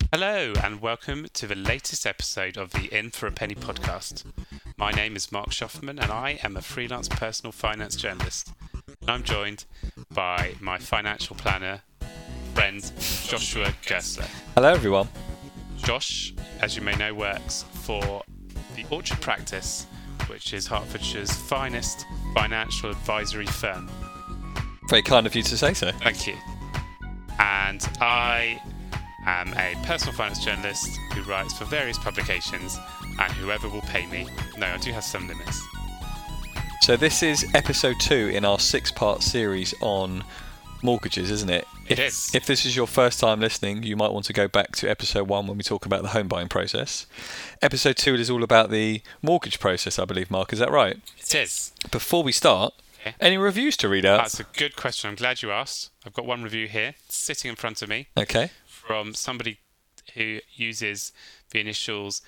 Hello and welcome to the latest episode of the In for a Penny podcast. My name is Mark Schoffman and I am a freelance personal finance journalist. And I'm joined by my financial planner friend Joshua Gersler. Hello everyone. Josh, as you may know, works for the Orchard Practice, which is Hertfordshire's finest financial advisory firm. Very kind of you to say so. Thank you. And I am a personal finance journalist who writes for various publications, and whoever will pay me. No, I do have some limits. So this is episode 2 in our 6-part series on mortgages, isn't it? It is. If this is your first time listening, you might want to go back to episode 1 when we talk about the home buying process. Episode 2 is all about the mortgage process, I believe, Mark. Is that right? It is. Before we start, Okay. Any reviews to read out? That's a good question. I'm glad you asked. I've got one review here, sitting in front of me, Okay. from somebody who uses the initials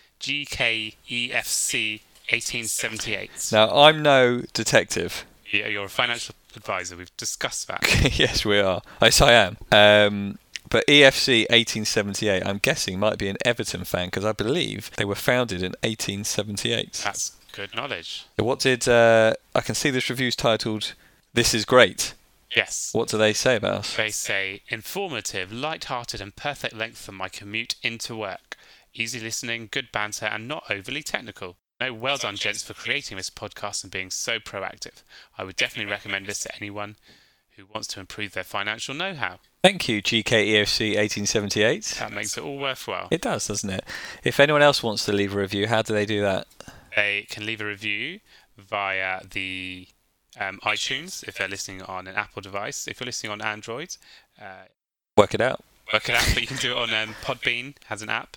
GKEFC 1878. Now, I'm no detective. Yeah, you're a financial advisor. We've discussed that. Yes, we are. Yes, I am. But EFC 1878, I'm guessing, might be an Everton fan because I believe they were founded in 1878. That's good knowledge. What did I can see this review's titled "This is Great." Yes. What do they say about us? They say, informative, light-hearted and perfect length for my commute into work. Easy listening, good banter and not overly technical. No, well done gents for creating this podcast and being so proactive. I would definitely recommend this to anyone who wants to improve their financial know-how. Thank you, GKEFC 1878. That makes it all worthwhile. It does, doesn't it? If anyone else wants to leave a review, how do they do that? They can leave a review via the iTunes if they're listening on an Apple device. If you're listening on Android, Work it out. work it out, but you can do it on Podbean, has an app.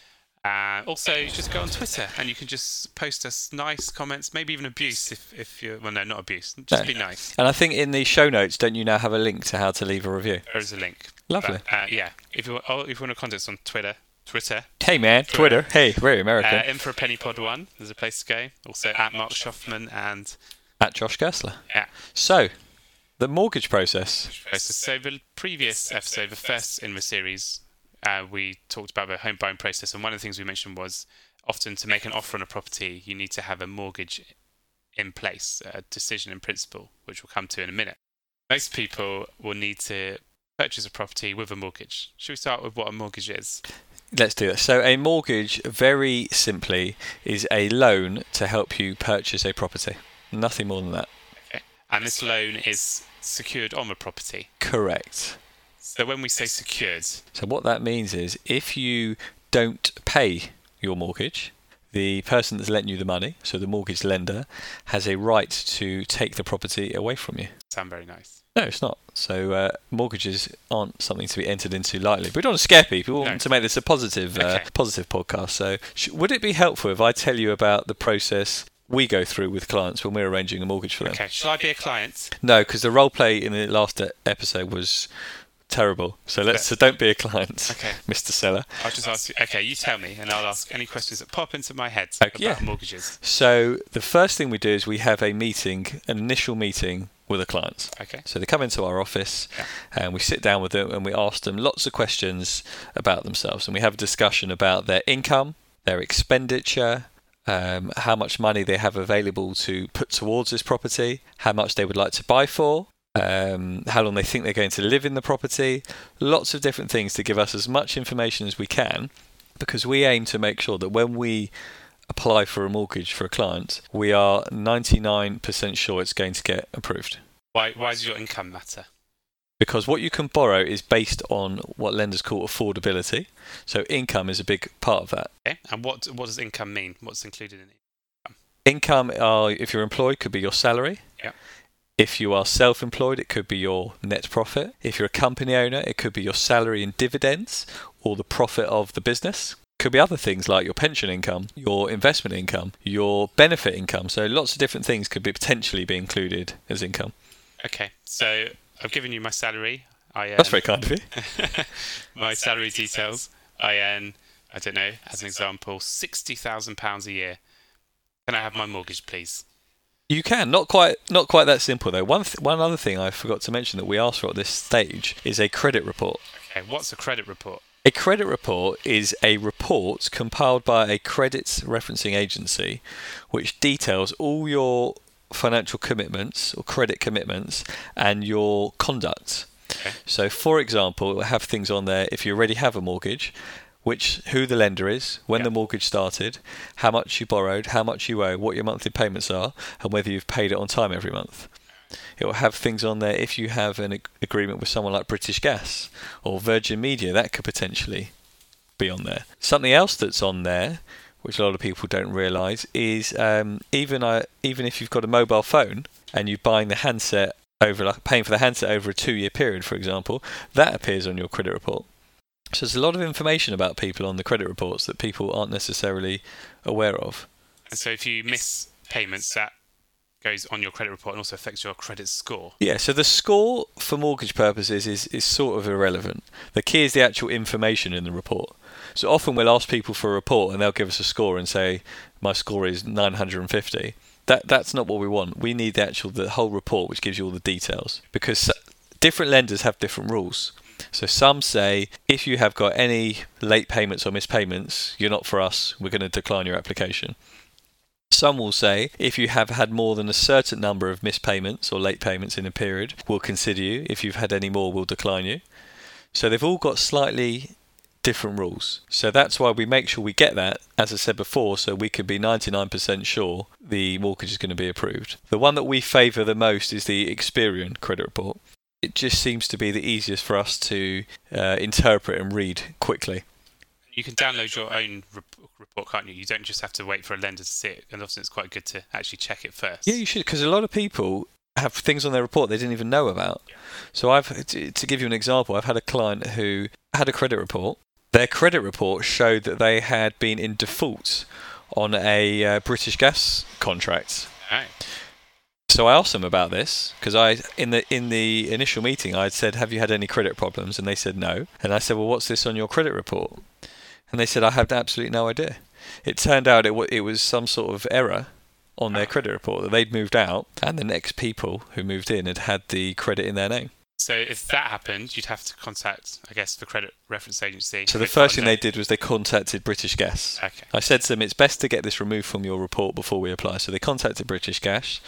Also, just go on Twitter and you can just post us nice comments, maybe even abuse if you're... Well, no, not abuse. Just be nice. And I think in the show notes, don't you now have a link to how to leave a review? There is a link. Lovely. But, yeah, if you want to contact us on Twitter. Hey man, Twitter. Hey, very American. In for a Penny Pod 1, there's a place to go. Also at Mark Schoffman and... At Josh Gersler. Yeah. So, the mortgage process. So the previous episode, the first in the series, we talked about the home buying process, and one of the things we mentioned was often to make an offer on a property, you need to have a mortgage in place, a decision in principle, which we'll come to in a minute. Most people will need to purchase a property with a mortgage. Should we start with what a mortgage is? Let's do it. So a mortgage, very simply, is a loan to help you purchase a property. Nothing more than that. Okay. And this loan is secured on the property. Correct. So when we say secured... So what that means is if you don't pay your mortgage, the person that's lent you the money, so the mortgage lender, has a right to take the property away from you. Sound very nice. No, it's not. So mortgages aren't something to be entered into lightly. But we don't want to scare people. We want to make this a positive podcast. So would it be helpful if I tell you about the process we go through with clients when we're arranging a mortgage for them? Okay, shall I be a client? No, because the role play in the last episode was terrible. So don't be a client, okay. Mr. Seller. I'll just ask you. Okay, you tell me, and I'll ask any questions that pop into my head about mortgages. So the first thing we do is we have an initial meeting with a client. Okay. So they come into our office and we sit down with them and we ask them lots of questions about themselves, and we have a discussion about their income, their expenditure, how much money they have available to put towards this property, how much they would like to buy for, how long they think they're going to live in the property, lots of different things to give us as much information as we can, because we aim to make sure that when we apply for a mortgage for a client, we are 99% sure it's going to get approved. Why does your income matter? Because what you can borrow is based on what lenders call affordability. So income is a big part of that. Okay. And what does income mean? What's included in it? Income, if you're employed, could be your salary. Yeah. If you are self-employed, it could be your net profit. If you're a company owner, it could be your salary and dividends or the profit of the business. Could be other things like your pension income, your investment income, your benefit income. So lots of different things could potentially be included as income. Okay, so I've given you my salary. That's very kind of you. My salary details. I earn, I don't know, as an example, £60,000 a year. Can I have my mortgage, please? You can. Not quite that simple though. One other thing I forgot to mention that we ask for at this stage is a credit report. Okay, what's a credit report? A credit report is a report compiled by a credit referencing agency which details all your financial commitments or credit commitments and your conduct. Okay. So, for example, it will have things on there if you already have a mortgage, who the lender is, when the mortgage started, how much you borrowed, how much you owe, what your monthly payments are, and whether you've paid it on time every month. It will have things on there if you have an agreement with someone like British Gas or Virgin Media. That could potentially be on there. Something else that's on there, which a lot of people don't realise, is even if you've got a mobile phone and you're buying the handset paying for the handset over a 2-year period, for example, that appears on your credit report. So there's a lot of information about people on the credit reports that people aren't necessarily aware of. And so if you miss payments, that goes on your credit report and also affects your credit score. Yeah, so the score for mortgage purposes is sort of irrelevant. The key is the actual information in the report. So often we'll ask people for a report and they'll give us a score and say, my score is 950. That's not what we want. We need the whole report, which gives you all the details. Because different lenders have different rules. So some say, if you have got any late payments or missed payments, you're not for us, we're going to decline your application. Some will say, if you have had more than a certain number of missed payments or late payments in a period, we'll consider you. If you've had any more, we'll decline you. So they've all got slightly different rules. So that's why we make sure we get that, as I said before, so we can be 99% sure the mortgage is going to be approved. The one that we favour the most is the Experian credit report. It just seems to be the easiest for us to interpret and read quickly. You can download your own report, can't you? You don't just have to wait for a lender to see it, and often it's quite good to actually check it first. Yeah, you should, because a lot of people have things on their report they didn't even know about. Yeah. So to give you an example, I've had a client who had a credit report. Their credit report showed that they had been in default on a British Gas contract. Right. So I asked them about this because in the initial meeting I had said, have you had any credit problems? And they said no. And I said, well, what's this on your credit report? And they said, I had absolutely no idea. It turned out it was some sort of error on their credit report that they'd moved out, and the next people who moved in had the credit in their name. So if that happened, you'd have to contact, I guess, the credit reference agency. So the first thing they did was they contacted British Gas. Okay. I said to them, it's best to get this removed from your report before we apply. So they contacted British Gas,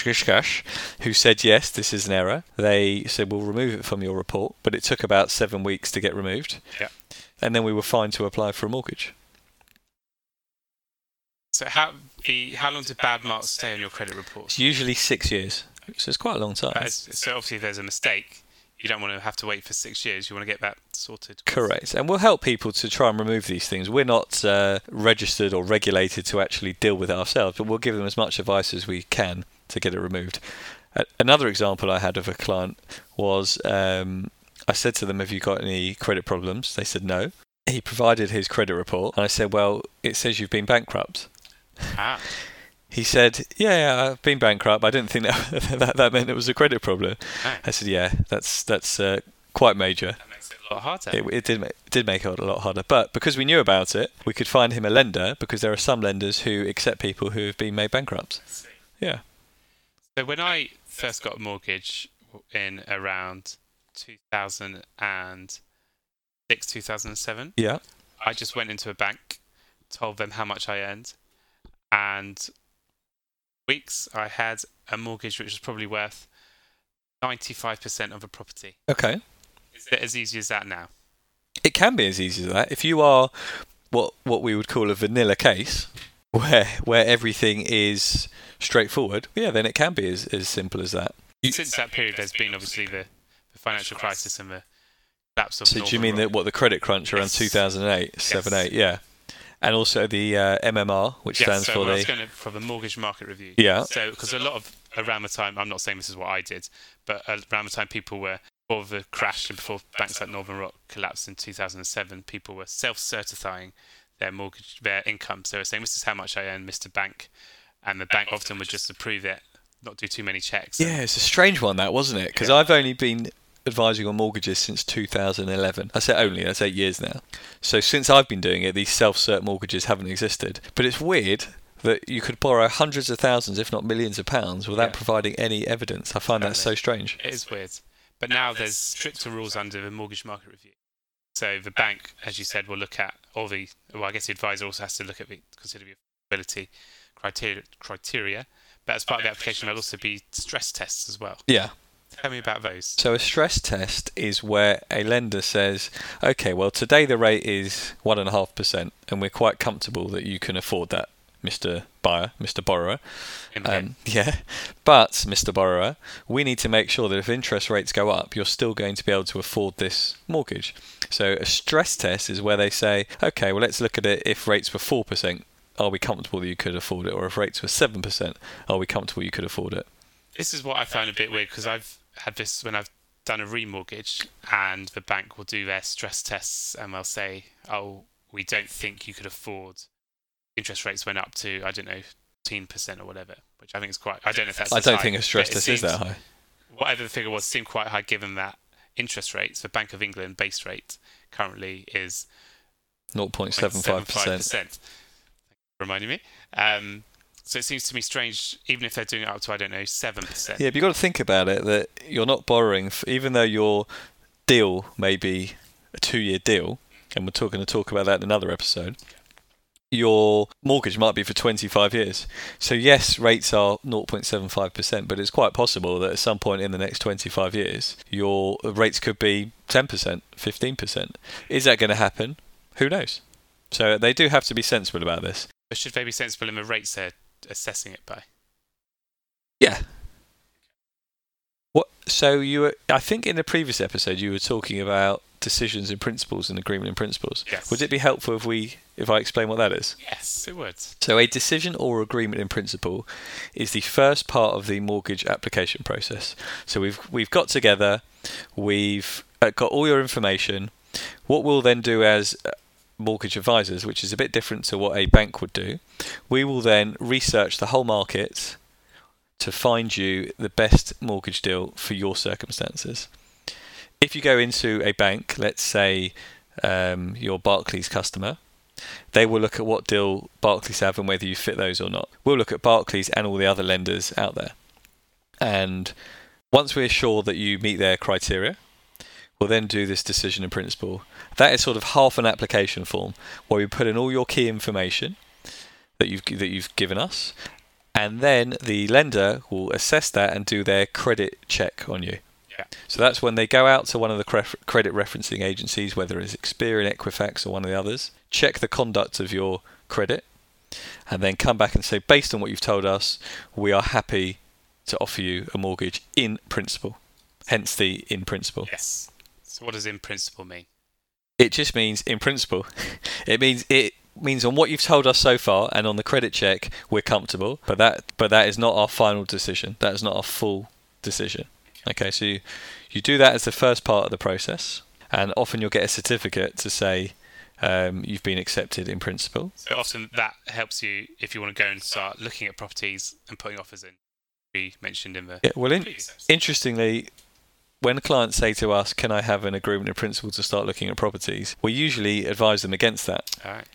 who said, yes, this is an error. They said, we'll remove it from your report, but it took about 7 weeks to get removed. Yeah. And then we were fine to apply for a mortgage. So how long do bad marks stay on your credit report? It's usually 6 years. So it's quite a long time. So obviously if there's a mistake, you don't want to have to wait for 6 years. You want to get that sorted. Correct. And we'll help people to try and remove these things. We're not registered or regulated to actually deal with it ourselves, but we'll give them as much advice as we can to get it removed. Another example I had of a client was I said to them, have you got any credit problems? They said no. He provided his credit report, and I said, well, it says you've been bankrupt. Ah. He said, yeah, I've been bankrupt. I didn't think that meant it was a credit problem. Oh. I said, yeah, that's quite major. That makes it a lot harder. It did make it a lot harder. But because we knew about it, we could find him a lender, because there are some lenders who accept people who have been made bankrupt. I see. Yeah. So when I first got a mortgage in around 2006, 2007, yeah, I just went into a bank, told them how much I earned, and weeks I had a mortgage which was probably worth 95% of a property. Okay. Is it as easy as that now? It can be as easy as that. If you are what we would call a vanilla case, where everything is straightforward, yeah, then it can be as simple as that. Since that period, there's been obviously the financial crisis and the collapse of So do you mean the credit crunch around 2008, 7-8, yeah. And also the MMR, which stands for the Mortgage Market Review. Yeah. So because around the time, I'm not saying this is what I did, but around the time people were, before the crash and before banks like Northern Rock collapsed in 2007, people were self-certifying their income. So they were saying, this is how much I earn, Mr. Bank. And the bank often would just approve it, not do too many checks. Yeah, it's a strange one, that, wasn't it? Because I've only been advising on mortgages since 2011. I say only, that's 8 years now. So since I've been doing it, these self-cert mortgages haven't existed. But it's weird that you could borrow hundreds of thousands, if not millions of pounds, without providing any evidence. I find that so strange. It is weird. But now there's stricter rules under the Mortgage Market Review. So the bank, as you said, will look at the advisor also has to consider the affordability criteria. But as part of the application, there'll also be stress tests as well. Yeah. Tell me about those. So a stress test is where a lender says, okay, well, today the rate is 1.5%, and we're quite comfortable that you can afford that, Mr. Buyer, Mr. Borrower. But, Mr. Borrower, we need to make sure that if interest rates go up, you're still going to be able to afford this mortgage. So a stress test is where they say, okay, well, let's look at it if rates were 4%. Are we comfortable that you could afford it? Or if rates were 7%, are we comfortable you could afford it? This is what I found a bit weird, because I've had this when I've done a remortgage, and the bank will do their stress tests and they'll say, oh, we don't think you could afford, interest rates went up to, I don't know, 15% or whatever, which I think is quite, I don't know if that's I don't think a stress test is that high. Whatever the figure was, seemed quite high given that interest rates, the Bank of England base rate currently is 0.75%. Reminding me. So it seems to me strange, even if they're doing it up to, I don't know, 7%. Yeah, but you've got to think about it, that you're not borrowing, even though your deal may be a 2-year deal, and we're going to talk about that in another episode, your mortgage might be for 25 years. So yes, rates are 0.75%, but it's quite possible that at some point in the next 25 years, your rates could be 10%, 15%. Is that going to happen? Who knows? So they do have to be sensible about this. But should they be sensible in the rates they're assessing it by? Yeah. I think in the previous episode you were talking about decisions in principles and agreement in principles. Yes. Would it be helpful if I explain what that is? Yes, it would. So a decision or agreement in principle is the first part of the mortgage application process. So we've got together, we've got all your information. What we'll then do as mortgage advisors, which is a bit different to what a bank would do, we will then research the whole market to find you the best mortgage deal for your circumstances. If you go into a bank, let's say you're Barclays customer, they will look at what deal Barclays have and whether you fit those or not. We'll look at Barclays and all the other lenders out there. And once we're sure that you meet their criteria, we'll then do this decision in principle. That is sort of half an application form where we put in all your key information that you've given us, and then the lender will assess that and do their credit check on you. Yeah. So that's when they go out to one of the credit referencing agencies, whether it's Experian, Equifax, or one of the others, check the conduct of your credit, and then come back and say, based on what you've told us, we are happy to offer you a mortgage in principle. Hence the in principle. Yes. So what does in principle mean? It just means in principle. It means on what you've told us so far and on the credit check, we're comfortable. But that is not our final decision. That is not our full decision. Okay, so you do that as the first part of the process, and often you'll get a certificate to say you've been accepted in principle. So often that helps you if you want to go and start looking at properties and putting offers in. We mentioned in the interestingly, when clients say to us, can I have an agreement in principle to start looking at properties, we usually advise them against that. All right.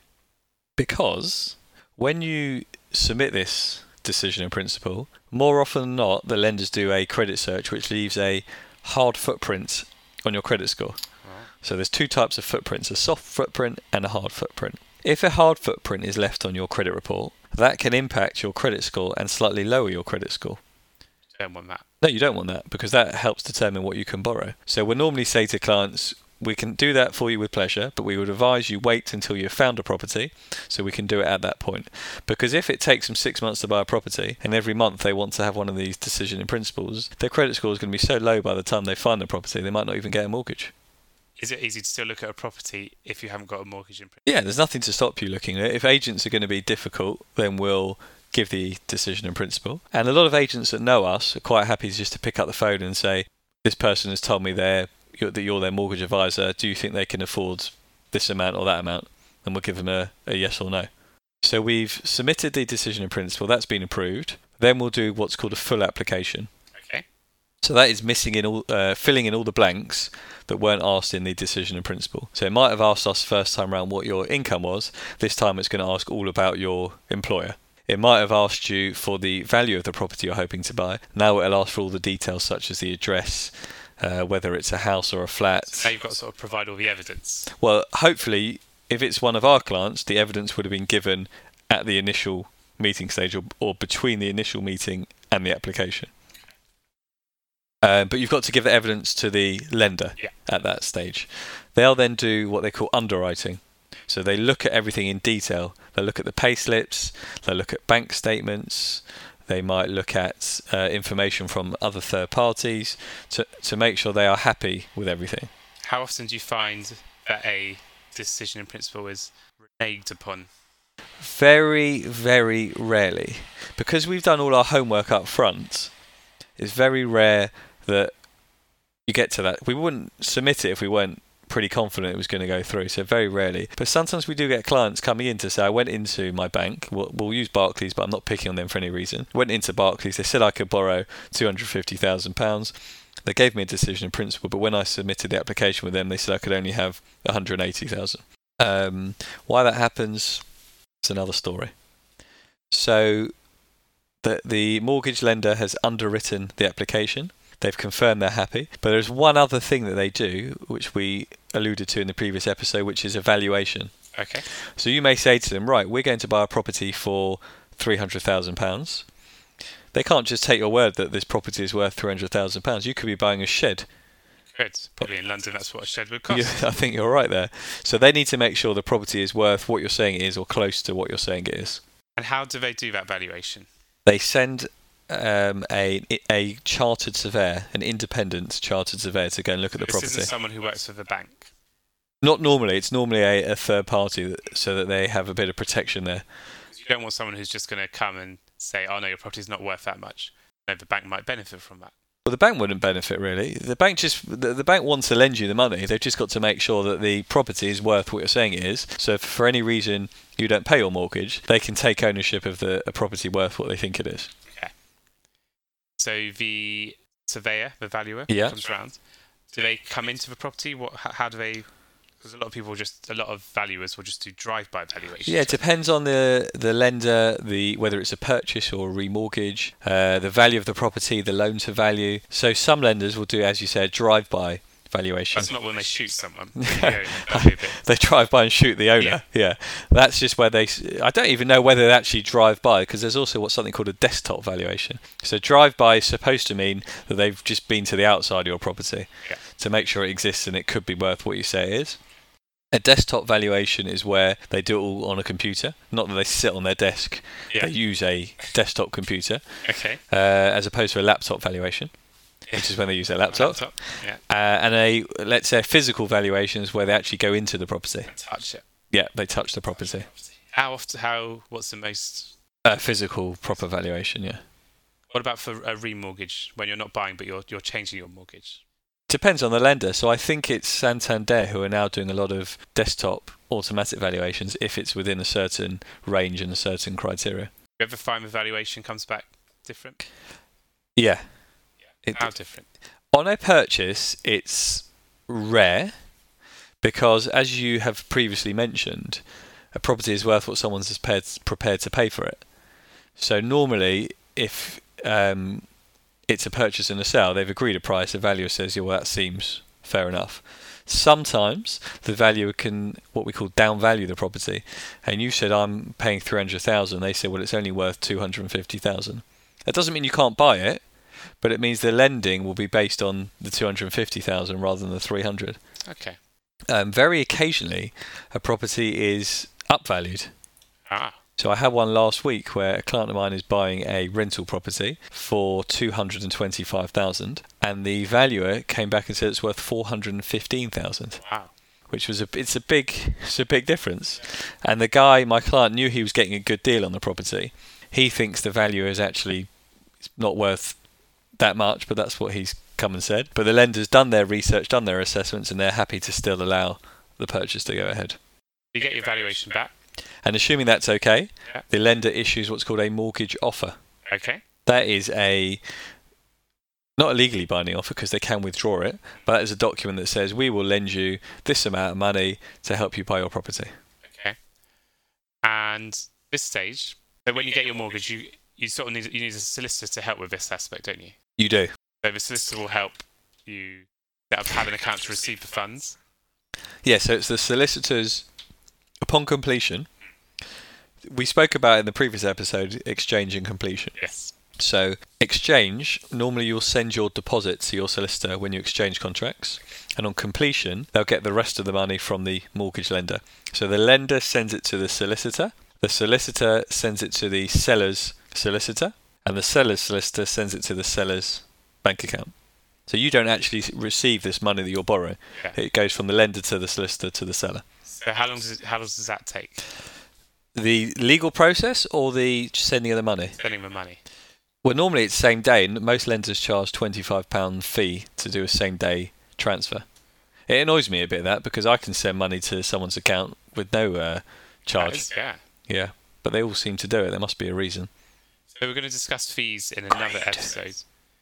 Because when you submit this decision in principle, more often than not, the lenders do a credit search which leaves a hard footprint on your credit score. Right. So there's two types of footprints, a soft footprint and a hard footprint. If a hard footprint is left on your credit report, that can impact your credit score and slightly lower your credit score. You don't want that. No, you don't want that, because that helps determine what you can borrow. So we normally say to clients, we can do that for you with pleasure, but we would advise you wait until you've found a property so we can do it at that point. Because if it takes them 6 months to buy a property and every month they want to have one of these decision in principles, their credit score is going to be so low by the time they find the property they might not even get a mortgage. Is it easy to still look at a property if you haven't got a mortgage in principle? Yeah, there's nothing to stop you looking at it. If agents are going to be difficult, then we'll give the decision in principle. And a lot of agents that know us are quite happy just to pick up the phone and say, this person has told me that you're their mortgage advisor. Do you think they can afford this amount or that amount? And we'll give them a yes or no. So we've submitted the decision in principle. That's been approved. Then we'll do what's called a full application. Okay. So that is filling in all the blanks that weren't asked in the decision in principle. So it might have asked us first time around what your income was. This time it's going to ask all about your employer. It might have asked you for the value of the property you're hoping to buy. Now it'll ask for all the details such as the address, whether it's a house or a flat. So now you've got to sort of provide all the evidence. Well, hopefully, if it's one of our clients, the evidence would have been given at the initial meeting stage or between the initial meeting and the application. But you've got to give the evidence to the lender at that stage. They'll then do what they call underwriting. So they look at everything in detail. They'll look at the pay slips, they'll look at bank statements, they might look at information from other third parties to make sure they are happy with everything. How often do you find that a decision in principle is reneged upon? Very, very rarely. Because we've done all our homework up front, it's very rare that you get to that. We wouldn't submit it if we weren't pretty confident it was going to go through, so very rarely. But sometimes we do get clients coming in to say, I went into my bank, we'll use Barclays, but I'm not picking on them for any reason. Went into Barclays, they said I could borrow £250,000. They gave me a decision in principle, but when I submitted the application with them, they said I could only have £180,000. Why that happens is another story. So the mortgage lender has underwritten the application. They've confirmed they're happy. But there's one other thing that they do, which we alluded to in the previous episode, which is evaluation. Okay. So you may say to them, right, we're going to buy a property for £300,000. They can't just take your word that this property is worth £300,000. You could be buying a shed. Good. Probably in London, that's what a shed would cost. Yeah, I think you're right there. So they need to make sure the property is worth what you're saying it is or close to what you're saying it is. And how do they do that valuation? They send a chartered surveyor, an independent chartered surveyor, to go and look at the property. This isn't someone who works for the bank? Not normally. It's normally a third party so that they have a bit of protection there. You don't want someone who's just going to come and say, oh no, your property's not worth that much. No, the bank might benefit from that. Well, the bank wouldn't benefit really. The bank wants to lend you the money. They've just got to make sure that the property is worth what you're saying it is. So if for any reason you don't pay your mortgage, they can take ownership of a property worth what they think it is. Okay. So the surveyor, the valuer, comes around. Do they come into the property? How do they? Because a lot of valuers will just do drive-by valuations. Yeah, it depends on the lender, whether it's a purchase or a remortgage, the value of the property, the loan to value. So some lenders will do, as you said, drive-by valuation. That's not when they shoot someone. They drive by and shoot the owner. Yeah. That's just where I don't even know whether they actually drive by, because there's also something called a desktop valuation. So drive by is supposed to mean that they've just been to the outside of your property to make sure it exists and it could be worth what you say it is. A desktop valuation is where they do it all on a computer. Not that they sit on their desk. They use a desktop computer. Okay. As opposed to a laptop valuation, which is when they use their laptop. And let's say a physical valuation is where they actually go into the property. And touch it. Yeah, they touch the property. What's the most... physical proper valuation, yeah. What about for a remortgage, when you're not buying but you're changing your mortgage? Depends on the lender. So I think it's Santander who are now doing a lot of desktop automatic valuations if it's within a certain range and a certain criteria. You ever find the valuation comes back different? Yeah. How different? On a purchase, it's rare because, as you have previously mentioned, a property is worth what someone's prepared to pay for it. So normally, if it's a purchase and a sale, they've agreed a price, the valuer says, yeah, well, that seems fair enough. Sometimes the valuer can, what we call, downvalue the property. And you said, I'm paying $300,000. They say, well, it's only worth $250,000. That doesn't mean you can't buy it, but it means the lending will be based on the $250,000 rather than the $300,000. Okay. Very occasionally, a property is upvalued. So I had one last week where a client of mine is buying a rental property for $225,000, and the valuer came back and said it's worth $415,000. Wow. Which was it's a big difference. And the guy, my client, knew he was getting a good deal on the property. He thinks the valuer is actually not worth that much, but that's what he's come and said. But the lender's done their research, done their assessments, and they're happy to still allow the purchase to go ahead. You get your valuation back. And assuming that's okay, the lender issues what's called a mortgage offer. Okay. That is not a legally binding offer because they can withdraw it, but that is a document that says we will lend you this amount of money to help you buy your property. Okay. And this stage, so when you get your mortgage, you sort of need a solicitor to help with this aspect, don't you? You do. So the solicitor will help you set up have an account to receive the funds. Yeah, so it's the solicitors, upon completion. We spoke about in the previous episode exchange and completion. Yes. So exchange, normally you'll send your deposit to your solicitor when you exchange contracts, and on completion they'll get the rest of the money from the mortgage lender. So the lender sends it to the solicitor sends it to the seller's solicitor, and the seller's solicitor sends it to the seller's bank account. So you don't actually receive this money that you're borrowing. Yeah. It goes from the lender to the solicitor to the seller. So how long does that take? The legal process or the sending of the money? Sending the money. Well, normally it's same day, and most lenders charge £25 fee to do a same day transfer. It annoys me a bit that because I can send money to someone's account with no charge. Yeah, but they all seem to do it. There must be a reason. So we're going to discuss fees in another episode.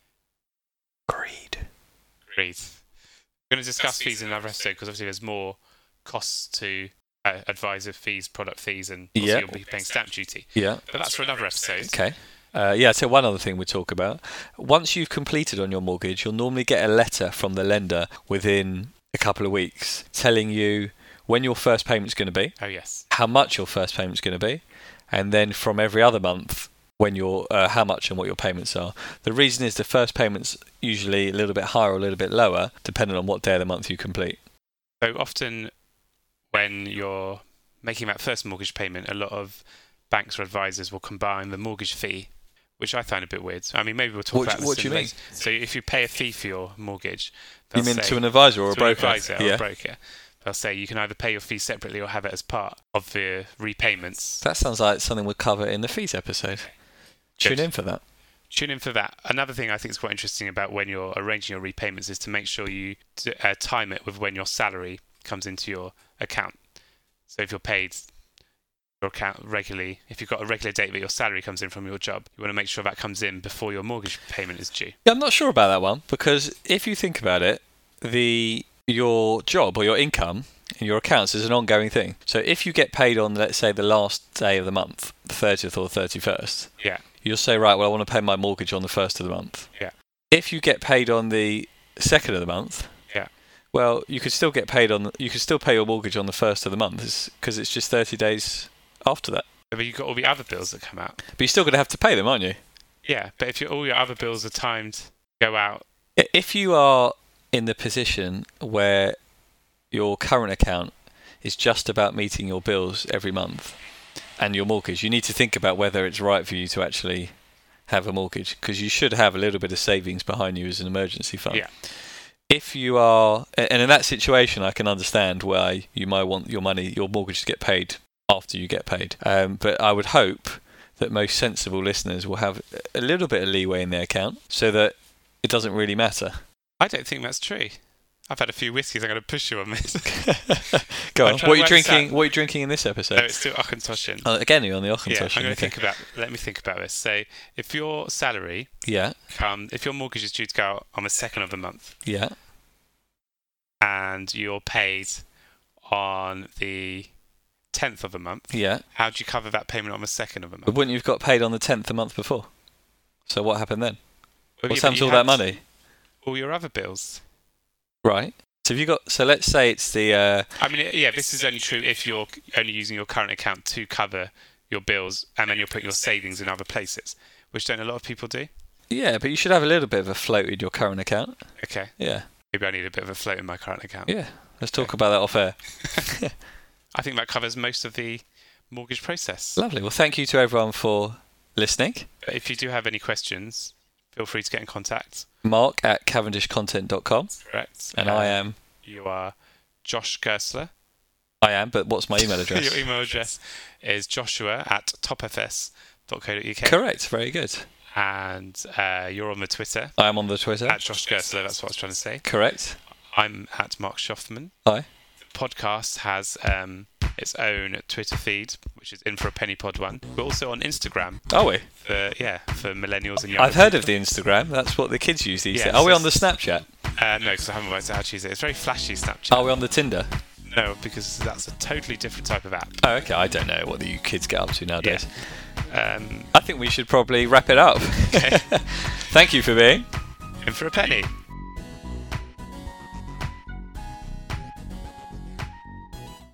Greed. We're going to discuss fees in another episode because obviously there's more costs to advisor fees, product fees, and also you'll be paying stamp duty. Yeah. But that's for another episode. Okay. So one other thing we'll talk about. Once you've completed on your mortgage, you'll normally get a letter from the lender within a couple of weeks telling you when your first payment's going to be. Oh, yes. How much your first payment's going to be. And then from every other month, when your how much and what your payments are. The reason is the first payment's usually a little bit higher or a little bit lower, depending on what day of the month you complete. So often when you're making that first mortgage payment, a lot of banks or advisors will combine the mortgage fee, which I find a bit weird. I mean, maybe we'll talk about this. What do you mean? So if you pay a fee for your mortgage... You mean to an advisor or a broker? Or a broker. They'll say you can either pay your fee separately or have it as part of the repayments. That sounds like something we'll cover in the fees episode. Tune in for that. Tune in for that. Another thing I think is quite interesting about when you're arranging your repayments is to make sure you time it with when your salary comes into your account. So if you're paid your account regularly, if you've got a regular date that your salary comes in from your job, you want to make sure that comes in before your mortgage payment is due. Yeah, I'm not sure about that one because if you think about it, your job or your income in your accounts is an ongoing thing. So if you get paid on, let's say, the last day of the month, the 30th or the 31st, you'll say, right, well, I want to pay my mortgage on the 1st of the month. Yeah. If you get paid on the 2nd of the month, well, you could still get paid you could still pay your mortgage on the 1st of the month because it's just 30 days after that. But you've got all the other bills that come out. But you're still going to have to pay them, aren't you? Yeah, but if all your other bills are timed, go out. If you are in the position where your current account is just about meeting your bills every month and your mortgage, you need to think about whether it's right for you to actually have a mortgage because you should have a little bit of savings behind you as an emergency fund. Yeah. If you are, and in that situation, I can understand why you might want your mortgage to get paid after you get paid. But I would hope that most sensible listeners will have a little bit of leeway in their account so that it doesn't really matter. I don't think that's true. I've had a few whiskies. I'm going to push you on this. Go on. What are you drinking? What are you drinking in this episode? No, it's still Auchentoshan. Oh, again, you're on the Auchentoshan. Yeah, I'm going to let me think about this. So, if your salary, if your mortgage is due to go out on the 2nd of the month, and you're paid on the 10th of the month, how do you cover that payment on the 2nd of the month? But wouldn't you have got paid on the 10th the month before? So what happened then? What's happened to all that money? All your other bills. Right. So let's say it's the... this is only true if you're only using your current account to cover your bills and then you're putting your savings in other places, which don't a lot of people do. Yeah, but you should have a little bit of a float in your current account. Okay. Yeah. Maybe I need a bit of a float in my current account. Yeah. Let's talk about that off air. I think that covers most of the mortgage process. Lovely. Well, thank you to everyone for listening. If you do have any questions, feel free to get in contact. Mark@cavendishcontent.com. Correct. And I am... You are Josh Gersler. I am, but what's my email address? Your email address is joshua@topfs.co.uk. Correct. Very good. And you're on the Twitter. I am on the Twitter. At Josh Gersler, that's what I was trying to say. Correct. I'm at Mark Schoffman. Hi. The podcast has its own Twitter feed, which is In For A Penny Pod 1. We're also on Instagram. Are we? For millennials and young. I've heard of the Instagram. That's what the kids use these days. Are we on the Snapchat? No, because I haven't worked out how to use it. It's very flashy Snapchat. Are we on the Tinder? No, because that's a totally different type of app. Oh, okay. I don't know what the kids get up to nowadays. Yeah. I think we should probably wrap it up. Okay. Thank you for being In For A Penny.